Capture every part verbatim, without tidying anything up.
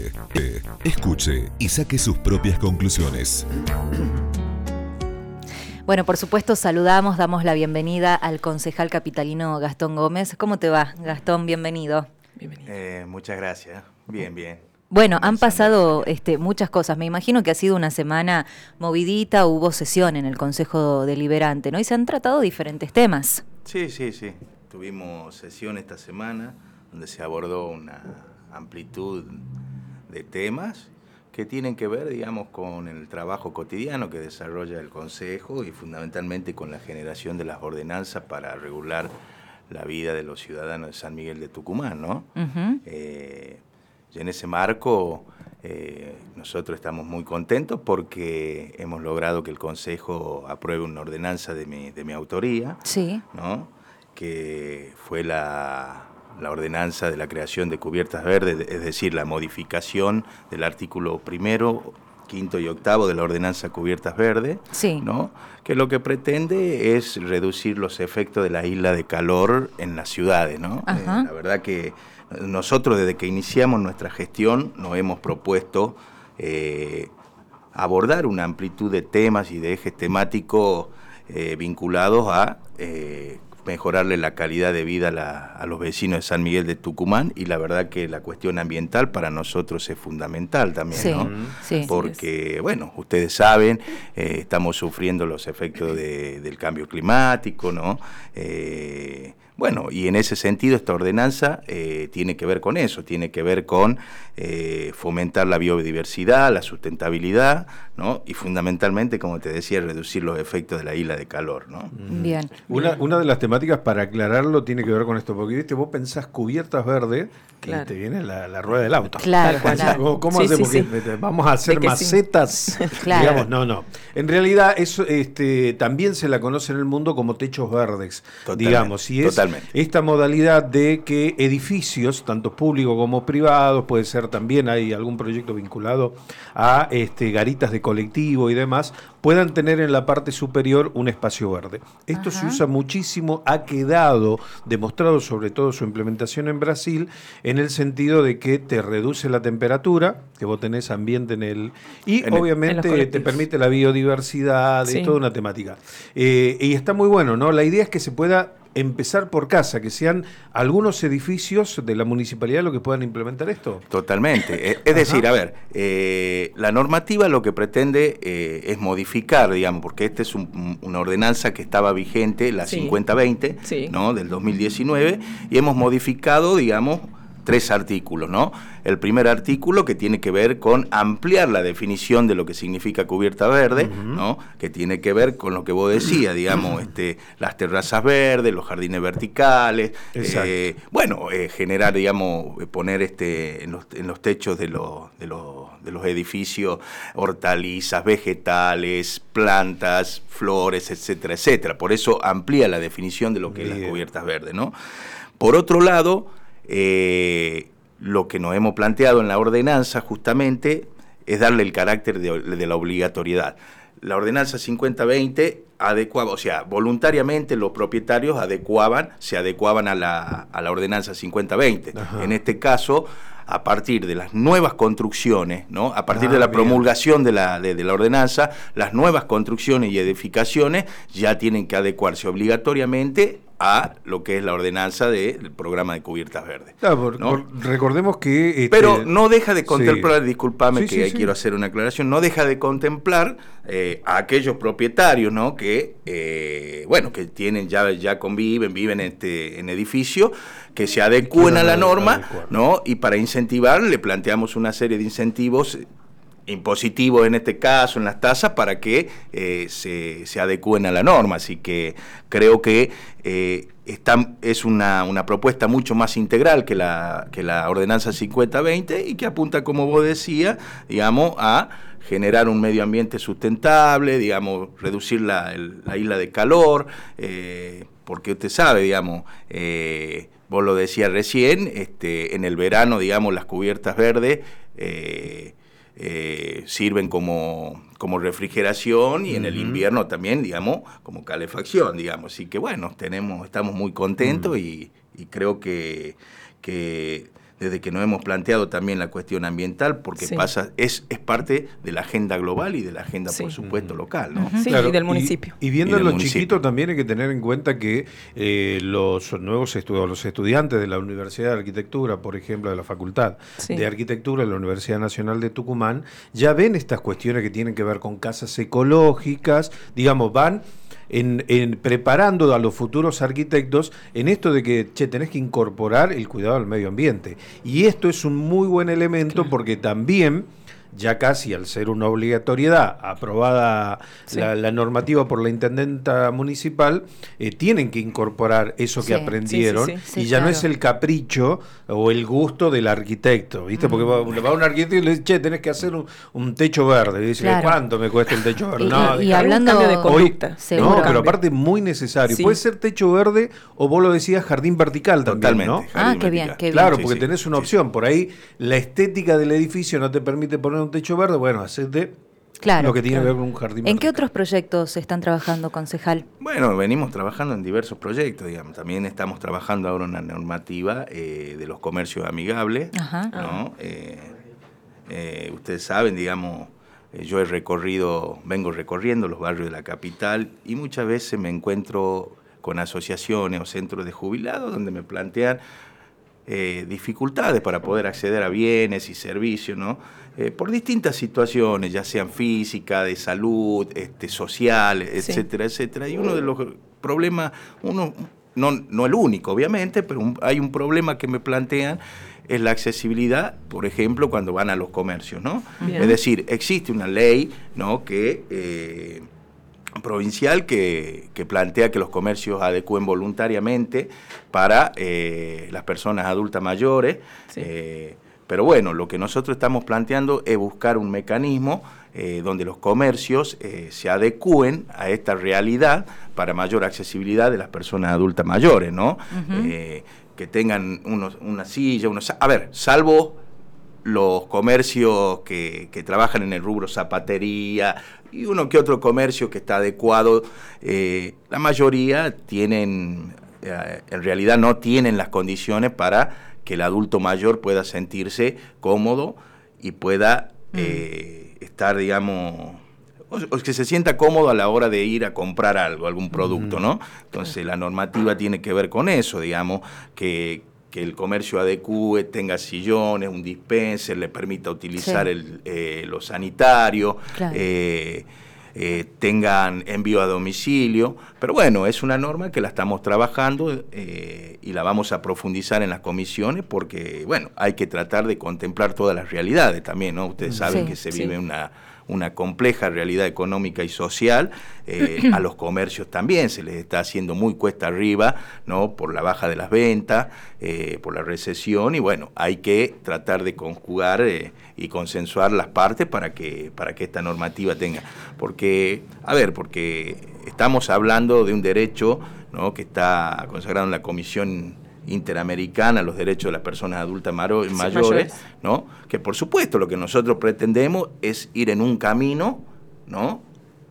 Escuche y saque sus propias conclusiones. Bueno, por supuesto, saludamos, damos la bienvenida al concejal capitalino Gastón Gómez. ¿Cómo te va, Gastón? Bienvenido. Bienvenido. Eh, muchas gracias. Bien, bien. Bueno, han pasado este, muchas cosas. Me imagino que ha sido una semana movidita, hubo sesión en el Consejo Deliberante, ¿no? Y se han tratado diferentes temas. Sí, sí, sí. Tuvimos sesión esta semana donde se abordó una amplitud de temas que tienen que ver, digamos, con el trabajo cotidiano que desarrolla el Consejo y fundamentalmente con la generación de las ordenanzas para regular la vida de los ciudadanos de San Miguel de Tucumán, ¿no? Uh-huh. eh, y en ese marco eh, nosotros estamos muy contentos porque hemos logrado que el Consejo apruebe una ordenanza de mi, de mi autoría, sí, ¿no? Que fue la... la ordenanza de la creación de cubiertas verdes, es decir, la modificación del artículo primero, quinto y octavo de la ordenanza cubiertas verdes, sí, ¿no? Que lo que pretende es reducir los efectos de la isla de calor en las ciudades, ¿no? Eh, la verdad que nosotros desde que iniciamos nuestra gestión nos hemos propuesto eh, abordar una amplitud de temas y de ejes temáticos eh, vinculados a Eh, mejorarle la calidad de vida a, la, a los vecinos de San Miguel de Tucumán, y la verdad que la cuestión ambiental para nosotros es fundamental también, sí, ¿no? Sí, porque, bueno, ustedes saben, eh, estamos sufriendo los efectos de, del cambio climático, ¿no? Eh, bueno, y en ese sentido esta ordenanza eh, tiene que ver con eso, tiene que ver con eh, fomentar la biodiversidad, la sustentabilidad, ¿no? Y fundamentalmente, como te decía, reducir los efectos de la isla de calor, ¿no? Bien. Una, una de las temáticas, para aclararlo, tiene que ver con esto, porque viste, vos pensás cubiertas verdes, claro, y te viene la, la rueda del auto. Claro, claro. ¿Cómo sí, hacemos? sí, sí. Vamos a hacer macetas, sí. Claro. Digamos, no, no. En realidad, eso este, también se la conoce en el mundo como techos verdes, totalmente, digamos, y es totalmente. Esta modalidad de que edificios, tanto públicos como privados, puede ser también, hay algún proyecto vinculado a este, garitas de colectivo y demás, puedan tener en la parte superior un espacio verde. Esto Ajá. se usa muchísimo, ha quedado demostrado, sobre todo su implementación en Brasil, en el sentido de que te reduce la temperatura, que vos tenés ambiente en el... y en obviamente el, te permite la biodiversidad, sí, es toda una temática. Eh, y está muy bueno, ¿no? La idea es que se pueda empezar por casa, que sean algunos edificios de la municipalidad los que puedan implementar esto. Totalmente. Es decir, a ver, eh, la normativa lo que pretende eh, es modificar, digamos, porque esta es un, una ordenanza que estaba vigente, la sí. cincuenta veinte, sí. ¿no? Del dos mil diecinueve, y hemos modificado, digamos, tres artículos, ¿no? El primer artículo que tiene que ver con ampliar la definición de lo que significa cubierta verde, uh-huh, ¿no? Que tiene que ver con lo que vos decías, digamos, este, las terrazas verdes, los jardines verticales, eh, bueno, eh, generar, digamos, poner este en los, en los techos de los, de los, de los edificios hortalizas, vegetales, plantas, flores, etcétera, etcétera. Por eso amplía la definición de lo que Bien. es las cubiertas verdes, ¿no? Por otro lado, Eh, lo que nos hemos planteado en la ordenanza justamente es darle el carácter de, de la obligatoriedad. La ordenanza cincuenta veinte adecuaba, o sea, voluntariamente los propietarios adecuaban, se adecuaban a la, a la ordenanza cincuenta veinte. Ajá. En este caso, a partir de las nuevas construcciones, ¿no? A partir ah, de la bien. promulgación de la, de, de la ordenanza, las nuevas construcciones y edificaciones ya tienen que adecuarse obligatoriamente a lo que es la ordenanza del programa de cubiertas verdes. Claro, por, ¿no? por, recordemos que... Este... Pero no deja de contemplar, sí. disculpame sí, que sí, ahí sí. quiero hacer una aclaración, no deja de contemplar eh, a aquellos propietarios, ¿no? Que, eh, bueno, que tienen ya, ya conviven, viven en, este, en edificio, que se adecúen a la norma, ¿no? Y para incentivar le planteamos una serie de incentivos impositivos en este caso, en las tasas, para que eh, se, se adecúen a la norma. Así que creo que eh, está, es una, una propuesta mucho más integral que la, que la ordenanza cincuenta veinte y que apunta, como vos decías, digamos, a generar un medio ambiente sustentable, digamos, reducir la, el, la isla de calor, eh, porque usted sabe, digamos, eh, vos lo decías recién, este, en el verano, digamos, las cubiertas verdes eh, eh, sirven como, como refrigeración y uh-huh. en el invierno también, digamos, como calefacción, digamos. Así que bueno, tenemos, estamos muy contentos uh-huh. y, y creo que, que desde que nos hemos planteado también la cuestión ambiental, porque sí. pasa es, es parte de la agenda global y de la agenda, sí. por supuesto, local, ¿no? Uh-huh. Sí, claro, y del municipio. Y, y viendo en los chiquitos también hay que tener en cuenta que eh, los nuevos estudios, los estudiantes de la Universidad de Arquitectura, por ejemplo, de la Facultad sí. de Arquitectura de la Universidad Nacional de Tucumán, ya ven estas cuestiones que tienen que ver con casas ecológicas, digamos, van... En, en preparando a los futuros arquitectos en esto de que, che, tenés que incorporar el cuidado del medio ambiente. Y esto es un muy buen elemento claro. porque también, ya casi al ser una obligatoriedad aprobada sí. la, la normativa por la intendenta municipal, eh, tienen que incorporar eso que sí. aprendieron sí, sí, sí. y Sí, ya claro. no es el capricho o el gusto del arquitecto, ¿viste? Porque mm. va, va un arquitecto y le dice, che, tenés que hacer un, un techo verde. Y dice, claro. ¿cuánto me cuesta el techo verde? Y, no, y, y hablando de conducta. Hoy, no, pero aparte muy necesario. Sí. Puede ser techo verde o vos lo decías jardín vertical también, Totalmente, ¿no? Ah, qué bien, qué bien. Claro, sí, porque sí, tenés una sí, opción. sí. Por ahí la estética del edificio no te permite poner un techo verde, bueno, hacete claro, lo que tiene claro. que ver con un jardín ¿En vertical. qué otros proyectos están trabajando, concejal? Bueno, venimos trabajando en diversos proyectos, digamos. También estamos trabajando ahora una normativa eh, de los comercios amigables, Ajá. ¿no? Eh, eh, ustedes saben, digamos, eh, yo he recorrido, vengo recorriendo los barrios de la capital y muchas veces me encuentro con asociaciones o centros de jubilados donde me plantean eh, dificultades para poder acceder a bienes y servicios, ¿no? Eh, por distintas situaciones, ya sean físicas, de salud, este, sociales, etcétera, sí. etcétera. Y uno de los problemas, uno no, no el único, obviamente, pero un, hay un problema que me plantean, es la accesibilidad, por ejemplo, cuando van a los comercios, ¿no? Bien. Es decir, existe una ley, ¿no?, que eh, provincial que, que plantea que los comercios adecúen voluntariamente para eh, las personas adultas mayores. Sí. Eh, pero bueno, lo que nosotros estamos planteando es buscar un mecanismo eh, donde los comercios eh, se adecúen a esta realidad para mayor accesibilidad de las personas adultas mayores, ¿no? Uh-huh. Eh, que tengan unos, una silla, unos... A ver, salvo los comercios que, que trabajan en el rubro zapatería y uno que otro comercio que está adecuado, eh, la mayoría tienen, eh, en realidad no tienen las condiciones para que el adulto mayor pueda sentirse cómodo y pueda mm. eh, estar, digamos, o, o que se sienta cómodo a la hora de ir a comprar algo, algún producto, ¿no? Entonces la normativa tiene que ver con eso, digamos, que, que el comercio adecúe, tenga sillones, un dispenser, le permita utilizar sí. el, eh, los sanitarios, claro. eh, eh, tengan envío a domicilio, pero bueno, es una norma que la estamos trabajando eh, y la vamos a profundizar en las comisiones porque, bueno, hay que tratar de contemplar todas las realidades también, ¿no? Ustedes saben sí, que se sí. vive una... una compleja realidad económica y social, eh, a los comercios también se les está haciendo muy cuesta arriba, ¿no? Por la baja de las ventas, eh, por la recesión, y bueno, hay que tratar de conjugar eh, y consensuar las partes para que, para que esta normativa tenga, porque, a ver, porque estamos hablando de un derecho, ¿no?, que está consagrado en la Comisión Interamericana, los derechos de las personas adultas maro- sí, mayores, mayores, ¿no? Que por supuesto lo que nosotros pretendemos es ir en un camino, ¿no?,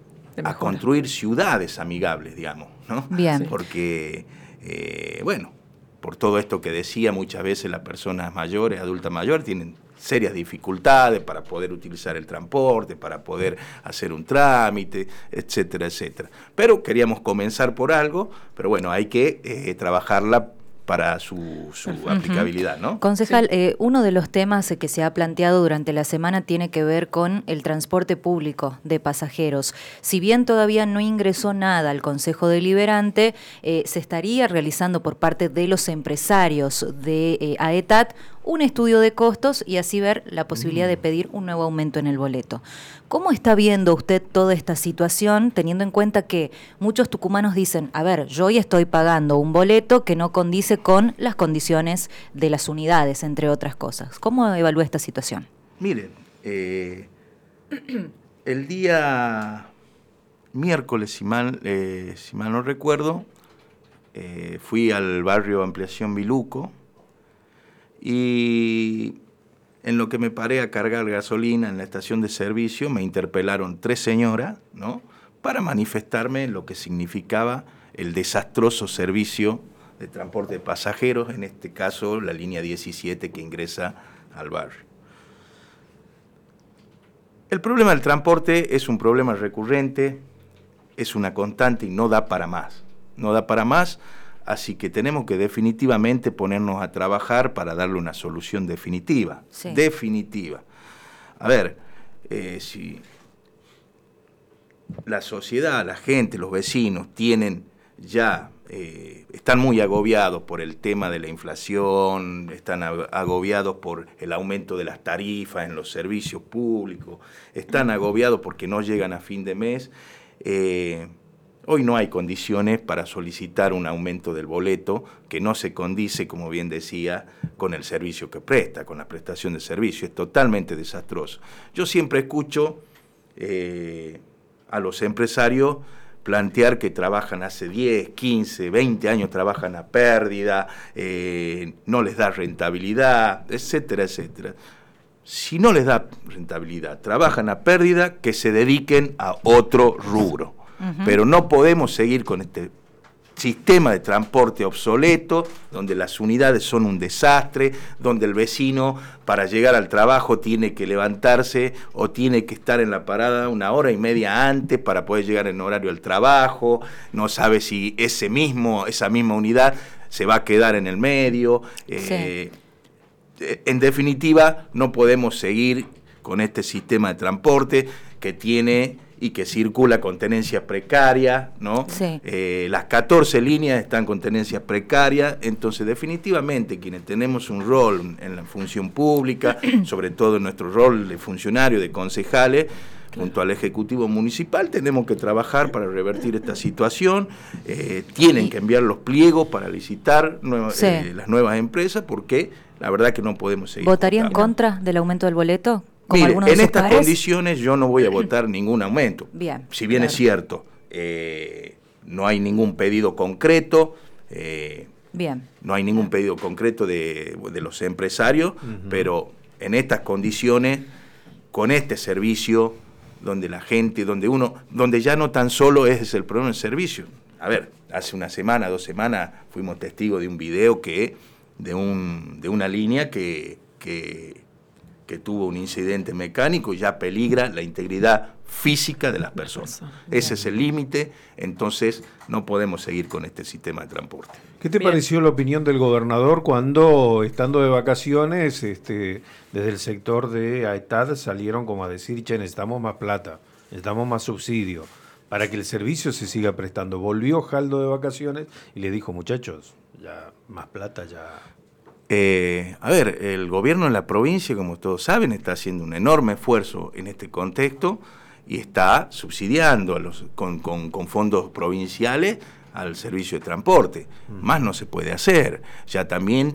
a construir ciudades amigables, digamos, ¿no? Bien. Porque, eh, bueno, por todo esto que decía, muchas veces las personas mayores, adultas mayores, tienen serias dificultades para poder utilizar el transporte, para poder hacer un trámite, etcétera, etcétera. Pero queríamos comenzar por algo, pero bueno, hay que eh, trabajarla para su, su uh-huh. aplicabilidad, ¿no? Concejal, sí. eh, uno de los temas que se ha planteado durante la semana tiene que ver con el transporte público de pasajeros. Si bien todavía no ingresó nada al Consejo Deliberante, eh, se estaría realizando por parte de los empresarios de eh, AETAT un estudio de costos y así ver la posibilidad mm. de pedir un nuevo aumento en el boleto. ¿Cómo está viendo usted toda esta situación, teniendo en cuenta que muchos tucumanos dicen, a ver, yo hoy estoy pagando un boleto que no condice con las condiciones de las unidades, entre otras cosas? ¿Cómo evalúa esta situación? Miren, eh, el día miércoles, si mal, eh, si mal no recuerdo, eh, fui al barrio Ampliación Viluco, y en lo que me paré a cargar gasolina en la estación de servicio me interpelaron tres señoras, ¿no?, para manifestarme lo que significaba el desastroso servicio de transporte de pasajeros, en este caso la línea diecisiete que ingresa al barrio. El problema del transporte es un problema recurrente, es una constante y no da para más, no da para más, así que tenemos que definitivamente ponernos a trabajar para darle una solución definitiva, sí. definitiva. A ver, eh, si la sociedad, la gente, los vecinos tienen ya, eh, están muy agobiados por el tema de la inflación, están agobiados por el aumento de las tarifas en los servicios públicos, están agobiados porque no llegan a fin de mes, eh, hoy no hay condiciones para solicitar un aumento del boleto que no se condice, como bien decía, con el servicio que presta, con la prestación de servicio. Es totalmente desastroso. Yo siempre escucho eh, a los empresarios plantear que trabajan hace diez, quince, veinte años, trabajan a pérdida, eh, no les da rentabilidad, etcétera, etcétera. Si no les da rentabilidad, trabajan a pérdida, que se dediquen a otro rubro. Uh-huh. Pero no podemos seguir con este sistema de transporte obsoleto, donde las unidades son un desastre, donde el vecino para llegar al trabajo tiene que levantarse o tiene que estar en la parada una hora y media antes para poder llegar en horario al trabajo, no sabe si ese mismo, esa misma unidad se va a quedar en el medio. Eh, sí. En definitiva, no podemos seguir con este sistema de transporte que tiene y que circula con tenencia precaria, ¿no? Sí. Eh, las catorce líneas están con tenencia precaria, entonces definitivamente quienes tenemos un rol en la función pública, sobre todo en nuestro rol de funcionario, de concejales, claro, junto al Ejecutivo Municipal, tenemos que trabajar para revertir esta situación, eh, tienen que enviar los pliegos para licitar nueva, sí. eh, las nuevas empresas, porque la verdad que no podemos seguir. ¿Votaría en contra del aumento del boleto? Mire, en estas pares? condiciones yo no voy a votar ningún aumento. Bien, si bien claro. es cierto, eh, no hay ningún pedido concreto, eh, bien. no hay ningún pedido concreto de, de los empresarios, uh-huh. pero en estas condiciones, con este servicio, donde la gente, donde uno, donde ya no tan solo es el problema del servicio. A ver, hace una semana, dos semanas, fuimos testigos de un video que, de un, de una línea que, que que tuvo un incidente mecánico y ya peligra la integridad física de las personas. Ese es el límite, entonces no podemos seguir con este sistema de transporte. ¿Qué te Bien. pareció la opinión del gobernador cuando, estando de vacaciones, este, desde el sector de AETAD salieron como a decir, che, necesitamos más plata, necesitamos más subsidio para que el servicio se siga prestando? Volvió Jaldo de vacaciones y le dijo, muchachos, ya más plata, ya... Eh, a ver, el gobierno de la provincia, como todos saben, está haciendo un enorme esfuerzo en este contexto y está subsidiando a los, con, con, con fondos provinciales al servicio de transporte. Mm. Más no se puede hacer. Ya también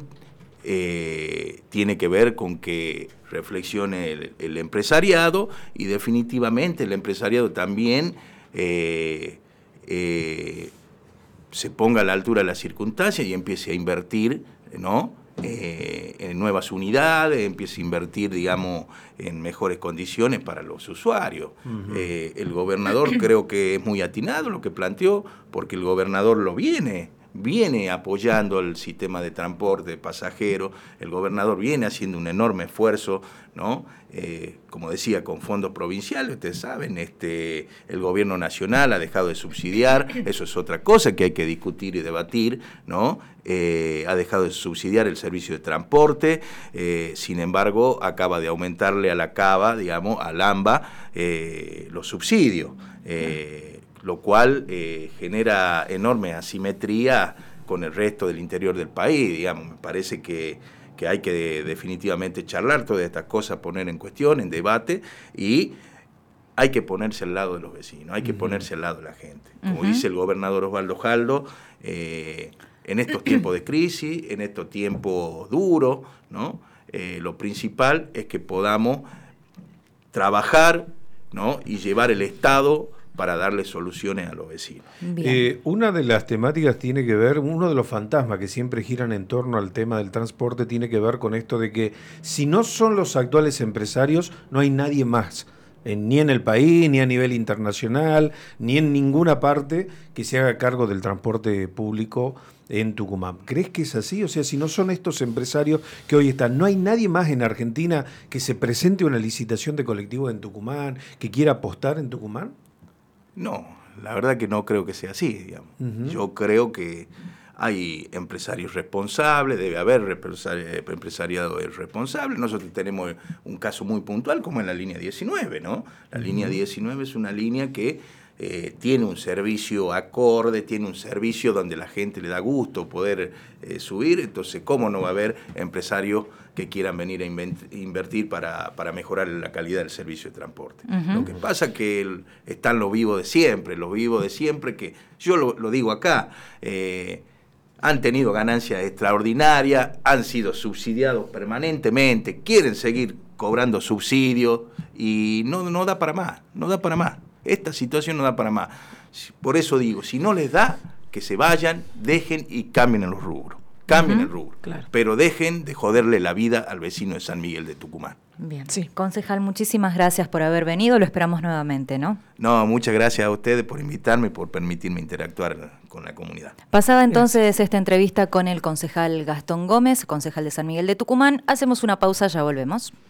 eh, tiene que ver con que reflexione el, el empresariado y definitivamente el empresariado también eh, eh, se ponga a la altura de las circunstancias y empiece a invertir, ¿no? Eh, en nuevas unidades, empieza a invertir, digamos, en mejores condiciones para los usuarios. Uh-huh. Eh, el gobernador creo que es muy atinado lo que planteó, porque el gobernador lo viene, viene apoyando el sistema de transporte de pasajeros, el gobernador viene haciendo un enorme esfuerzo, ¿no? Eh, como decía, con fondos provinciales, ustedes saben, este, el gobierno nacional ha dejado de subsidiar, eso es otra cosa que hay que discutir y debatir, ¿no? Eh, ha dejado de subsidiar el servicio de transporte, eh, sin embargo, acaba de aumentarle a la Cava, digamos, al AMBA, eh, los subsidios, eh, lo cual eh, genera enorme asimetría con el resto del interior del país, digamos. Me parece que, que hay que de, definitivamente charlar todas estas cosas, poner en cuestión, en debate, y hay que ponerse al lado de los vecinos, hay que uh-huh. ponerse al lado de la gente. Como uh-huh. dice el gobernador Osvaldo Jaldo, eh, en estos tiempos de crisis, en estos tiempos duros, ¿no? Eh, lo principal es que podamos trabajar, ¿no? y llevar el Estado para darle soluciones a los vecinos. Eh, una de las temáticas tiene que ver, uno de los fantasmas que siempre giran en torno al tema del transporte tiene que ver con esto de que si no son los actuales empresarios, no hay nadie más en, ni en el país, ni a nivel internacional, ni en ninguna parte que se haga cargo del transporte público en Tucumán. ¿Crees que es así? O sea, si no son estos empresarios que hoy están, ¿no hay nadie más en Argentina que se presente a una licitación de colectivos en Tucumán, que quiera apostar en Tucumán? No, la verdad que no creo que sea así, digamos. Uh-huh. Yo creo que hay empresarios responsables, debe haber empresariado responsable. Nosotros tenemos un caso muy puntual como en la línea diecinueve, ¿no? La uh-huh. línea diecinueve es una línea que eh, tiene un servicio acorde, tiene un servicio donde la gente le da gusto poder eh, subir. Entonces, ¿cómo no va a haber empresarios que quieran venir a invertir para, para mejorar la calidad del servicio de transporte? Uh-huh. Lo que pasa es que el, están los vivos de siempre, los vivos de siempre que, yo lo, lo digo acá, eh, han tenido ganancias extraordinarias, han sido subsidiados permanentemente, quieren seguir cobrando subsidios y no, no da para más, no da para más. Esta situación no da para más. Por eso digo, si no les da, que se vayan, dejen y cambien en los rubros. Cambien uh-huh, el rubro, claro. Pero dejen de joderle la vida al vecino de San Miguel de Tucumán. Bien, sí. Concejal, muchísimas gracias por haber venido, lo esperamos nuevamente, ¿no? No, muchas gracias a ustedes por invitarme y por permitirme interactuar con la comunidad. Pasada entonces gracias. Esta entrevista con el concejal Gastón Gómez, concejal de San Miguel de Tucumán, hacemos una pausa, ya volvemos.